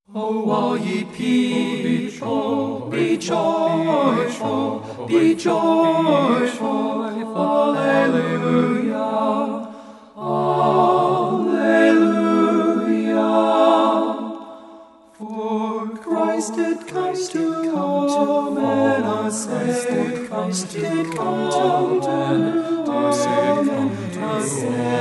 O all ye people, be joyful, be joyful, Alleluia, Alleluia. For Christ did come to all men, a Savior, Christ did come to all men, a Savior.